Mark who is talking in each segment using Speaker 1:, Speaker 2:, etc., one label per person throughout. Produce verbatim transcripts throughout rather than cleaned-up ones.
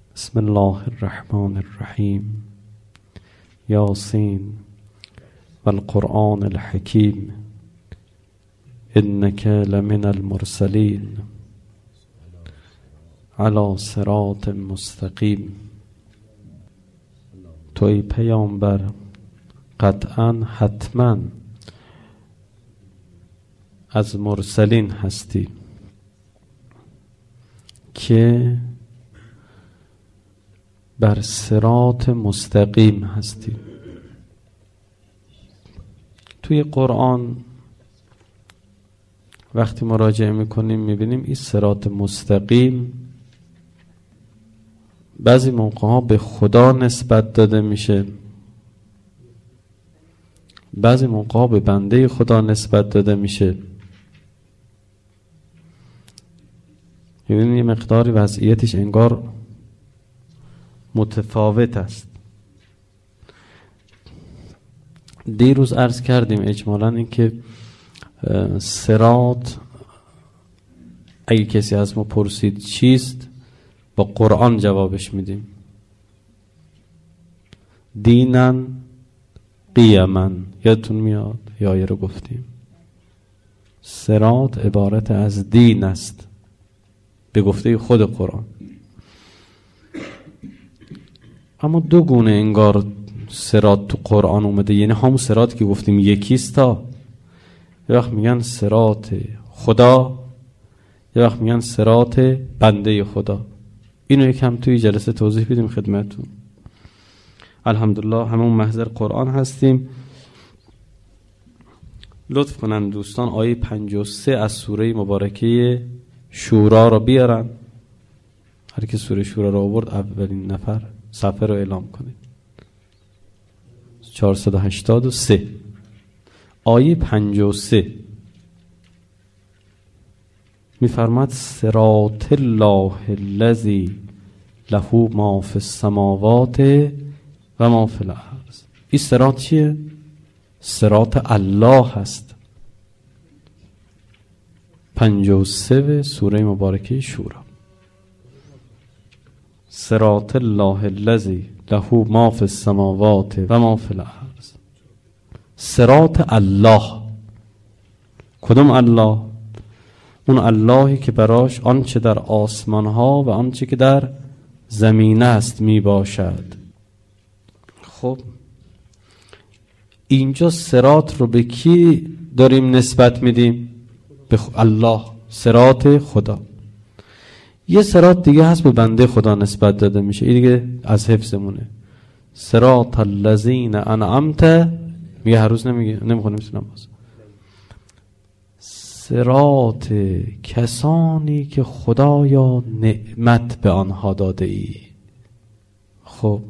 Speaker 1: بسم الله الرحمن الرحیم. یاسین والقرآن الحکیم انک لمن المرسلین علی صراط مستقیم. توی پیامبر قطعا حتما از مرسلین هستی که بر صراط مستقیم هستی. توی قرآن وقتی مراجعه میکنیم میبینیم این صراط مستقیم بعضی موقع ها به خدا نسبت داده میشه، بعضی موقع ها به بنده خدا نسبت داده میشه. میبینیم یه مقداری وضعیتش انگار متفاوت است. دیروز عرض کردیم اجمالاً این که صراط اگه کسی از ما پرسید چیست با قرآن جوابش میدیم. دینن قیمن، یادتون میاد یا آیه رو گفتیم صراط عبارت از دین است به گفته خود قرآن. اما دو گونه انگار صراط تو قرآن اومده، یعنی همون صراط که گفتیم یکیست، تا یه وقت میگن صراط خدا، یه وقت میگن صراط بنده خدا. اینو یکم توی جلسه توضیح بدیم خدمتتون. الحمدلله همون محضر قرآن هستیم. لطف کنن دوستان آیه پنجاه و سه از سوره مبارکه شورا رو بیارن. هر کی سوره شورا رو آورد اولین نفر صفحه رو اعلام کنید. چهارصد و هشتاد و سه آیه پنجاه و سه میفرماد صراط الله الذی له ما فی السماوات و ما فی الارض. این صراط چیه؟ صراط الله هست. پنجاه و سه سوره مبارکه شورا. صراط الله الذی له ما فی السماوات و ما فی الارض. صراط الله. کدوم الله؟ اون اللهی که براش آنچه در آسمان ها و آنچه که در زمین است می باشد. خب اینجا صراط رو به کی داریم نسبت میدیم؟ به الله، صراط خدا. یه صراط دیگه هست به بنده خدا نسبت داده میشه، این دیگه از حفظمونه. صراط الذین انعمت، میگه هر روز نمیگه، نمیخونه میتونم باز. صراط کسانی که خدایا نعمت به آنها داده ای. خب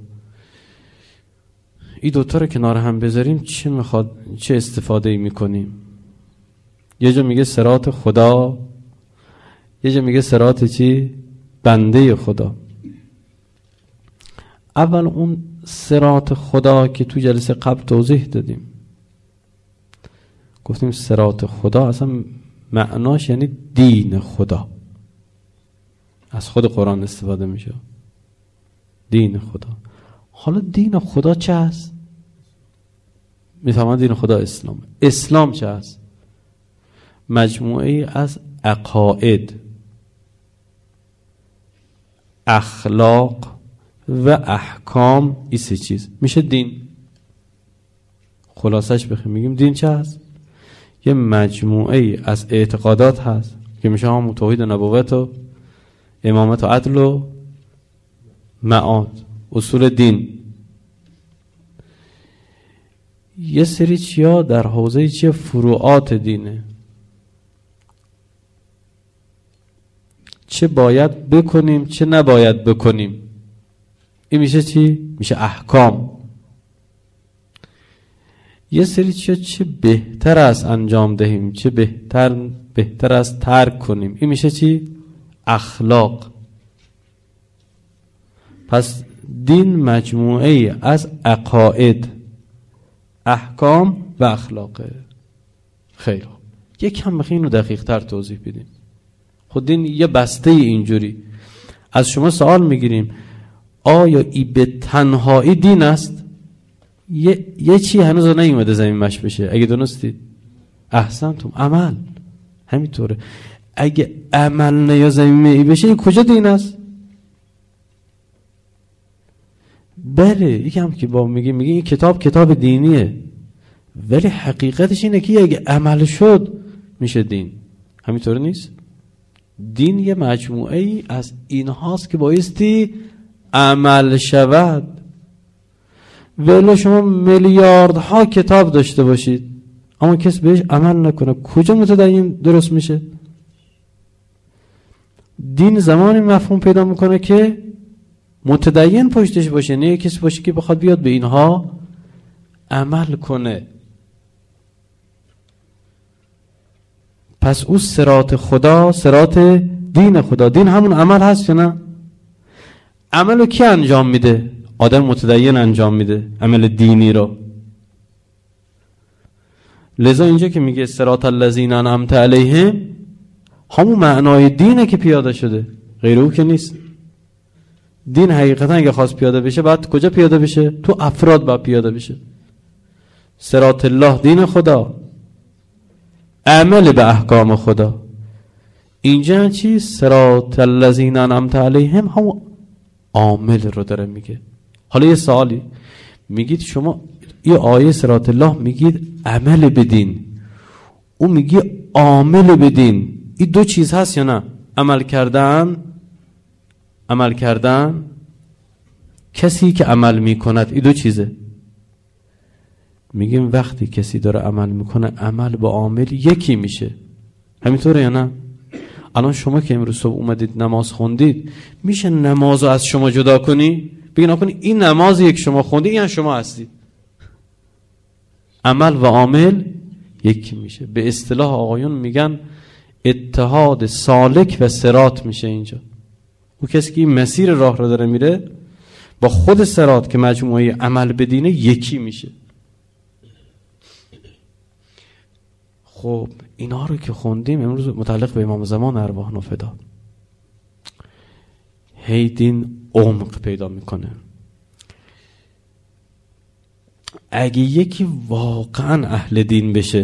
Speaker 1: این دوتا رو کنار هم بذاریم چه میخواد، چه استفاده ای میکنیم؟ یه جا میگه صراط خدا، یه جا میگه صراط چی؟ بنده خدا. اول اون صراط خدا که تو جلسه قبل توضیح دادیم، گفتیم صراط خدا اصلا معناش یعنی دین خدا. از خود قرآن استفاده میشه، دین خدا. حالا دین خدا چه هست؟ میفهمن دین خدا اسلام. اسلام چه هست؟ مجموعه از عقاید، اخلاق و احکام. این سه چیز میشه دین. خلاصش بخیم میگیم دین چه هست؟ یه مجموعه از اعتقادات هست که میشه هم توحید و نبوت و امامت و عدل و معاد، اصول دین. یه سری چیا در حوزه چیه؟ فروعات دینه. چه باید بکنیم چه نباید بکنیم. این میشه چی؟ میشه احکام. یه سری چیا چه بهتر است انجام دهیم، چه بهتر بهتر است ترک کنیم. این میشه چی؟ اخلاق. پس دین مجموعه از عقاید، احکام و اخلاقه. خیلی خوب، یک کم بخیر اینو دقیق تر توضیح بدیم. خود دین یه بسته اینجوری. از شما سوال میگیریم آیا ای به تنهایی دین است؟ یه, یه چی هنوز نیومده زمین مش بشه. اگه دونستید احسنتم، عمل همینطوره. اگه عمل نیا زمین ای بشه این کجا دین است؟ بله یکم که با میگه میگه این کتاب کتاب دینیه، ولی حقیقتش اینه که اگه عمل شد میشه دین. همینطور نیست؟ دین یه مجموعه ای از این هاست که بایستی عمل شود. ولی شما میلیاردها کتاب داشته باشید اما کسی بهش عمل نکنه، کجا متدین درست میشه؟ دین زمانی مفهوم پیدا میکنه که متدین پشتش باشه، نه کسی باشه که بخواد بیاد به اینها عمل کنه. پس او صراط خدا، صراط دین خدا. دین همون عمل هست یا نه؟ عملو کی انجام میده؟ آدم متدین انجام میده عمل دینی رو. لذا اینجا که میگه صراط الذین انعمت علیهم، همون معنای دینه که پیاده شده، غیر او که نیست. دین حقیقتا اگه خواست پیاده بشه بعد کجا پیاده بشه؟ تو افراد باید پیاده بشه. صراط الله دین خدا، عمل به احکام خدا. اینجا چی؟ صراط الذین انعمت علیهم همون عامل رو داره میگه. حالا یه سوالی، میگید شما یه آیه صراط الله میگید عمل بدین، او میگی عامل بدین، این دو چیز هست یا نه؟ عمل کردن، عمل کردن، کسی که عمل میکند، این دو چیزه. میگیم وقتی کسی داره عمل میکنه عمل با عامل یکی میشه. همینطوره یا نه؟ الان شما که امروز صبح اومدید نماز خوندید، میشه نماز رو از شما جدا کنی؟ بگی نکنی این نماز یک شما خوندید یعنی شما هستید. عمل و عامل یکی میشه. به اصطلاح آقایون میگن اتحاد سالک و صراط میشه اینجا. او کسی که این مسیر راه رو داره میره با خود صراط که مجموعه عمل بدینه یکی میشه. خب اینا رو که خوندیم امروز متعلق به امام زمان ارواح نفدا، هی دین عمق پیدا میکنه. اگه یکی واقعا اهل دین بشه،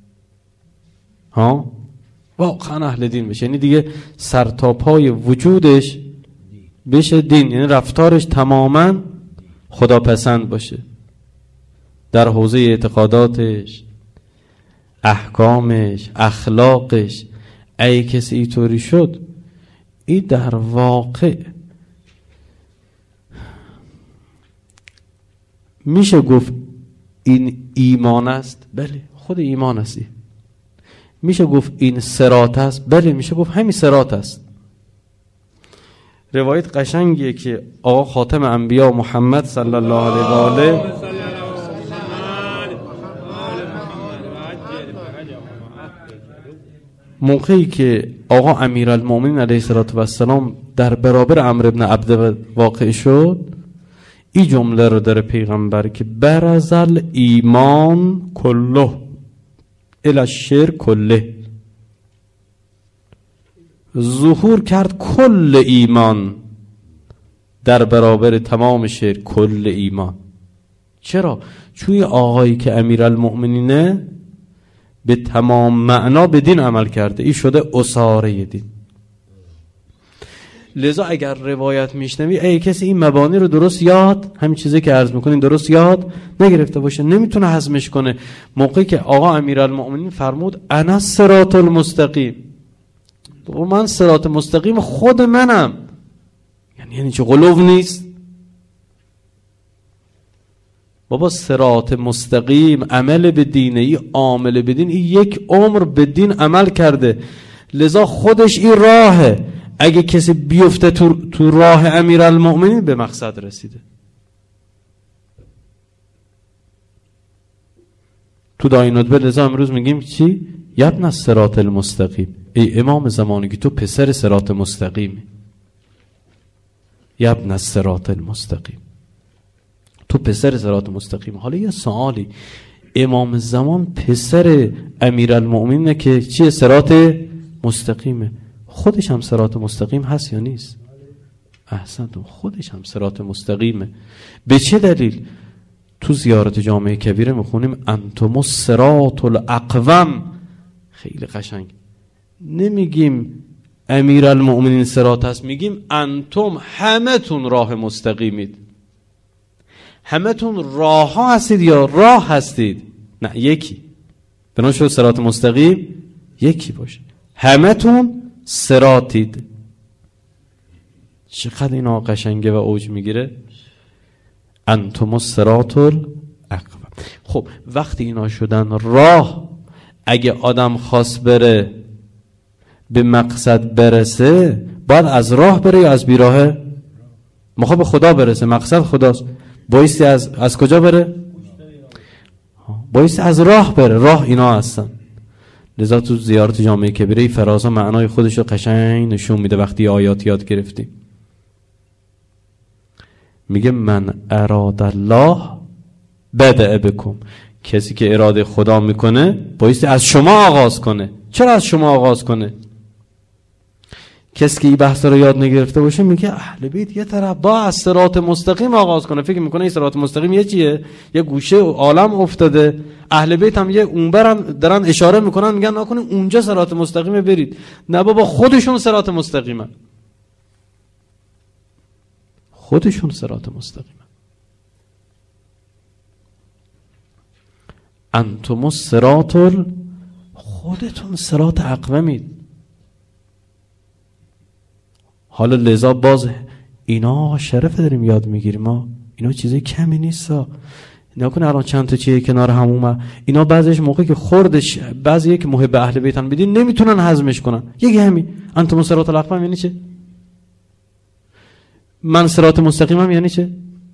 Speaker 1: ها واقعا اهل دین بشه، یعنی دیگه سر تا پای وجودش بشه دین، یعنی رفتارش تماما خداپسند باشه در حوزه اعتقاداتش، احکامش، اخلاقش. ای کسی اینطوری شد، این در واقع میشه گفت این ایمان است؟ بله خود ایمان است. میشه گفت این صراط است؟ بله میشه گفت همین صراط است. روایت قشنگیه که آقا خاتم انبیا محمد صلی الله علیه و آله موقعی که آقا امیرالمومنین علیه السلام در برابر عمرو بن عبده واقع شد، این جمله رو داره پیغمبر که برزل ایمان کله الی الشرک کله، ظهور کرد کل ایمان در برابر تمام شرک، کل ایمان. چرا؟ چون آقایی که امیرالمؤمنینه به تمام معنا به دین عمل کرده، این شده اساره دین. لذا اگر روایت میشنوی ای کسی این مبانی رو درست یاد، همین چیزی که عرض میکنین درست یاد نگرفته باشه، نمیتونه هضمش کنه. موقعی که آقا امیرالمؤمنین فرمود انا صراط المستقیم، و من صراط مستقیم خود منم، یعنی یعنی چه غلو نیست بابا. صراط مستقیم، عمل به دین، ای عامل به دین، ای یک عمر به دین عمل کرده، لذا خودش این راهه. اگه کسی بیفته تو, تو راه امیرالمؤمنین به مقصد رسیده. تو داینادبه لذا امروز میگیم چی؟ یبن الصراط المستقیم، ای امام زمانی که تو پسر صراط مستقیمی، یبن الصراط المستقیم، تو پسر صراط مستقیم. حالا یه سوالی، امام زمان پسر امیرالمؤمنینه که چیه؟ صراط مستقیمه. خودش هم صراط مستقیم هست یا نیست؟ احسنتم، خودش هم صراط مستقیمه. به چه دلیل؟ تو زیارت جامع کبیره میخونیم انتم الصراط الاقوم. خیلی قشنگ. نمیگیم امیرالمؤمنین صراط هست، میگیم انتم همه تون راه مستقیمید. همه تون راه ها هستید یا راه هستید؟ نه، یکی. بنا شد صراط مستقیم یکی باشه. همه تون صراطید. چقدر اینا قشنگه و اوج میگیره. انتم الصراط الاقوم. خب وقتی اینا شدن راه، اگه آدم خواست بره به مقصد برسه، باید از راه بره یا از بیراهه؟ میخواد به خدا برسه، مقصد خداست، بایستی از از کجا بره؟ بایستی از راه بره. راه اینا هستن. لذا تو زیارت جامع کبیره فرازا معنای خودش رو قشنگ نشون میده. وقتی آیات یاد گرفتیم میگه من اراد الله بدأ بکم. کسی که اراده خدا میکنه بایستی از شما آغاز کنه. چرا از شما آغاز کنه؟ کسی که این بحث رو یاد نگرفته باشه میگه اهل بیت یه طرف با از صراط مستقیم آغاز کنه، فکر میکنه این صراط مستقیم یه چیه؟ یه گوشه عالم افتاده. اهل بیت هم یه اونورن دارن اشاره میکنن، میگن نکنه اونجا صراط مستقیم برید. نه بابا، خودشون صراط مستقیمن. خودشون صراط مستقیمن. انتم الصراط، خودتون صراط اقومید. حالا لذا باز اینا شرف داریم یاد میگیریم. ما اینا چیزای کمی نیستا. اینا کنه الان چند تا چیه کنار همومه. اینا بعضیش موقعی که خوردش بعضی که محب اهل بیتن بدین نمیتونن هضمش کنن. یکی همین انتم الصراط الاقوم یعنی چه؟ من صراط مستقیمم یعنی چه؟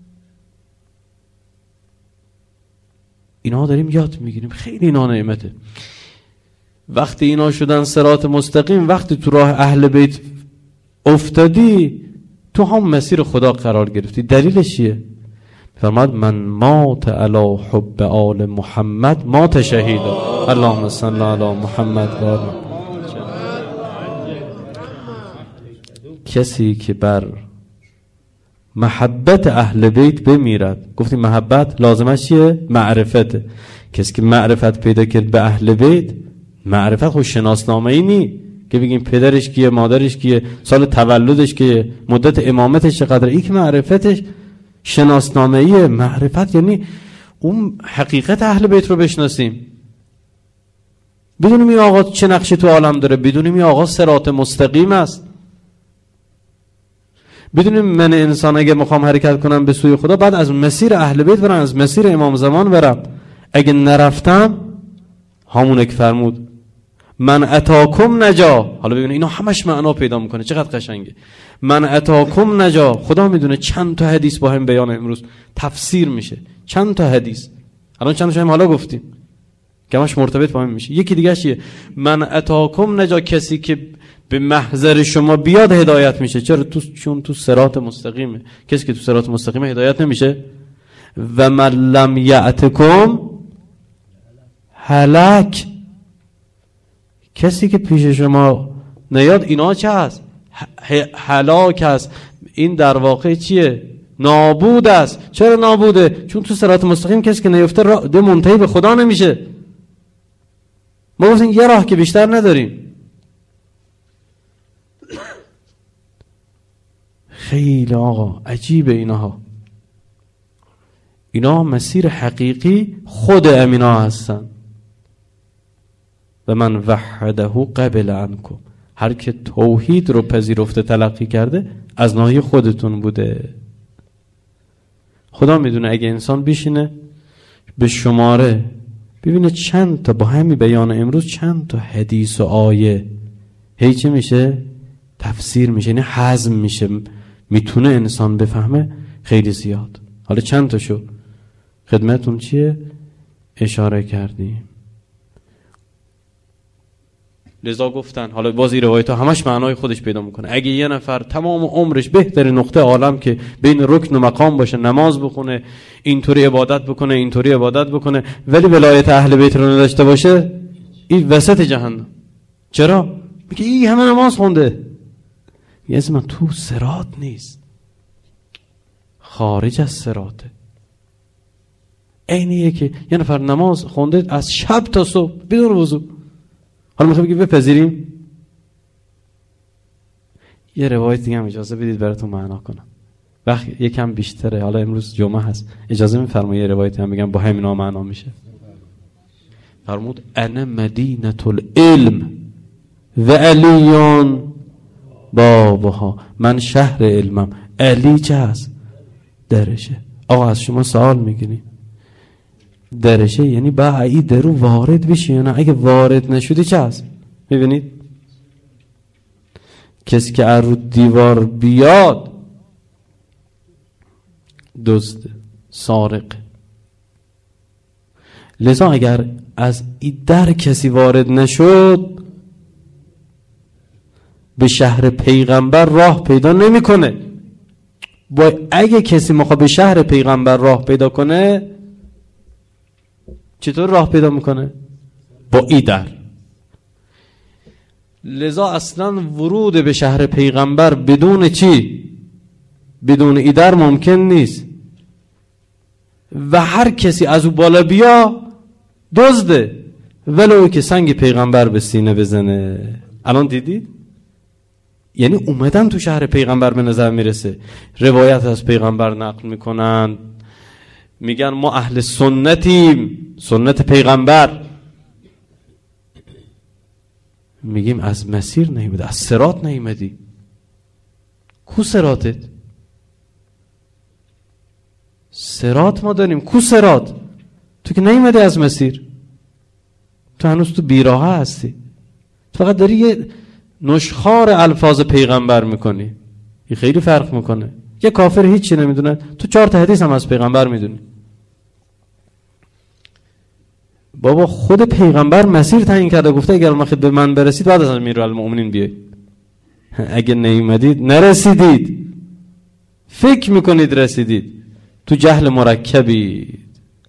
Speaker 1: اینا داریم یاد میگیریم. خیلی اینا نعمته. وقتی اینا شدن صراط مستقیم، وقتی تو راه اهل بیت افتادی، تو هم مسیر خدا قرار گرفتی. دلیلش چیه؟ فرماد من مات علی حب آل محمد مات شهیدا. اللهم صل علی محمد و آل. کسی که بر محبت اهل بیت بمیرد، گفتیم محبت لازمش چیه؟ معرفته. کسی که معرفت پیدا کرد به اهل بیت، معرفت خود شناسنامه ای نی که بگیم پدرش کیه، مادرش کیه، سال تولدش کیه، مدت امامتش چقدر. این که معرفتش شناسنامه ایه. معرفت یعنی اون حقیقت اهل بیت رو بشناسیم، بدونیم این آقا چه نقشی تو عالم داره، بدونیم این آقا صراط مستقیم است، بدونیم من انسان اگه میخوام حرکت کنم به سوی خدا بعد از مسیر اهل بیت برم، از مسیر امام زمان برم. اگه نرفتم همونه که فرمود من اتاکم نجا. حالا ببینید اینا همش معنا پیدا میکنه. چقدر قشنگه. من اتاکم نجا. خدا میدونه چند تا حدیث با هم بیان امروز تفسیر میشه. چند تا حدیث الان چند تا هم حالا گفتیم که همش مرتبط با هم میشه. یکی دیگه چیه؟ من اتاکم نجا. کسی که به محضر شما بیاد هدایت میشه. چرا؟ تو چون تو صراط مستقیمه. کسی که تو صراط مستقیمه هدایت نمیشه. و من لم یأتکم هلک. کسی که پیش شما نیاد اینا چه هست؟ هلاک هست. این در واقع چیه؟ نابود است. چرا نابوده؟ چون تو صراط مستقیم کسی که نیفته ده منتهی به خدا نمیشه. ما گفتیم یه راه که بیشتر نداریم. خیلی آقا عجیبه اینها. اینا مسیر حقیقی خود امینا هستن. و من وحده قبل عنکم. هر که توحید رو پذیرفته تلقی کرده از ناحیه خودتون بوده. خدا میدونه اگه انسان بشینه به شماره ببینه چند تا با همین بیان امروز چند تا حدیث و آیه هی چه میشه؟ تفسیر میشه، یعنی هضم میشه، میتونه انسان بفهمه. خیلی زیاد. حالا چند تا شو خدمتون چیه؟ اشاره کردیم. لذا گفتن حالا بازی روایت ها همش معنای خودش پیدا میکنه. اگه یه نفر تمام عمرش بهترین نقطه عالم که بین رکن و مقام باشه، نماز بخونه، اینطوری عبادت بکنه، اینطوری عبادت بکنه، ولی ولایت اهل بیت رو نداشته باشه، این وسط جهنم. چرا؟ میگه این همه نماز خونده. یه اسم تو صراط نیست. خارج از صراطه. اینیه که یه نفر نماز خونده از شب تا صبح بدون وضو، حالا میخوام بگی بپذیریم؟ یه روایت دیگه هم اجازه بدید براتون معنا کنم، وقت یکم بیشتره، حالا امروز جمعه هست، اجازه میفرمایید یه روایت هم بگم با همینا معنا میشه. فرمود انا مدینه العلم و علیون بابها، من شهر علمم، علی چه هست؟ درشه. آقا از شما سوال میگیریم، درشه یعنی باید درو وارد بشی یا نه؟ اگه وارد نشدی چه هست؟ میبینید کسی که از رو دیوار بیاد دزد، سارق. لذا اگر از این در کسی وارد نشد به شهر پیغمبر راه پیدا نمیکنه. با اگه کسی میخواد به شهر پیغمبر راه پیدا کنه چطور راه پیدا میکنه؟ با ای در. لذا اصلا ورود به شهر پیغمبر بدون چی؟ بدون ای در ممکن نیست. و هر کسی از او بالا بیا دزده، ولو که سنگ پیغمبر به سینه بزنه. الان دیدید؟ یعنی اومدن تو شهر پیغمبر به نظر میرسه، روایت از پیغمبر نقل میکنن، میگن ما اهل سنتیم، سنت پیغمبر. میگیم از مسیر نیومدی، از صراط نیومدی. کو صراطت؟ صراط ما داریم، کو صراط؟ تو که نیومدی از مسیر، تو هنوز تو بیراهه هستی، فقط داری یه نشخوار الفاظ پیغمبر میکنی. این خیلی فرق میکنه. یه کافر هیچی نمیدونه، تو چهار تا حدیث هم از پیغمبر میدونی. بابا خود پیغمبر مسیر تعیین کرده، گفته اگر ما خدمت من برسید بعد از امیرالمومنین بیایید، اگه نیومدید نرسیدید. فکر میکنید رسیدید، تو جهل مرکبید.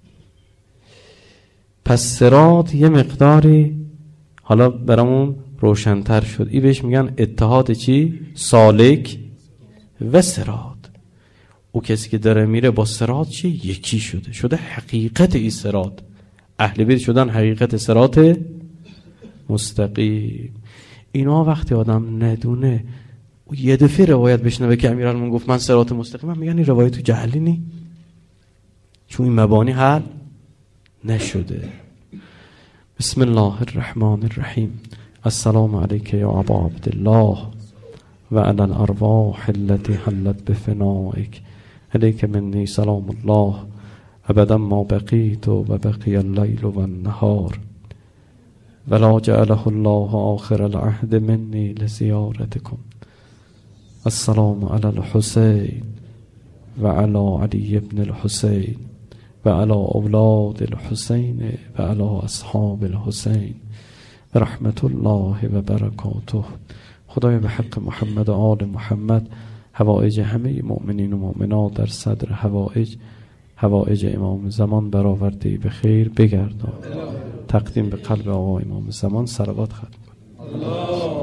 Speaker 1: پس صراط یه مقداری حالا برامون روشن‌تر شد. ای بهش میگن اتحاد چی؟ سالک و صراط. او کسی که داره میره با صراط چی؟ یکی شده، شده حقیقت ای صراط. اهل بیت شدن حقیقت صراط مستقیم. اینا وقتی آدم ندونه یه دفعه روایت بشنوه که امیرالمومنین گفت من صراط مستقیم، میگن این روایت تو جهلی نی، چون این مبانی حل نشده. بسم الله الرحمن الرحیم. السلام علیک یا ابا عبدالله و علی الارواح التي حلت بفنائک، علیک منی سلام الله ابدا ما بقیت و بقی اللیل و النهار ولا جعله الله آخر العهد منی لزیارتکم. السلام علی الحسین و علی علی ابن الحسین و علی اولاد الحسین و علی اصحاب الحسین و رحمت الله و برکاته. خدای به حق محمد و آل محمد حوائج همه مؤمنین و مؤمنات در صدر حوائج حوائج امام زمان برآورده به خیر بگردان. تقدیم به قلب آقا امام زمان صلوات ختم کن.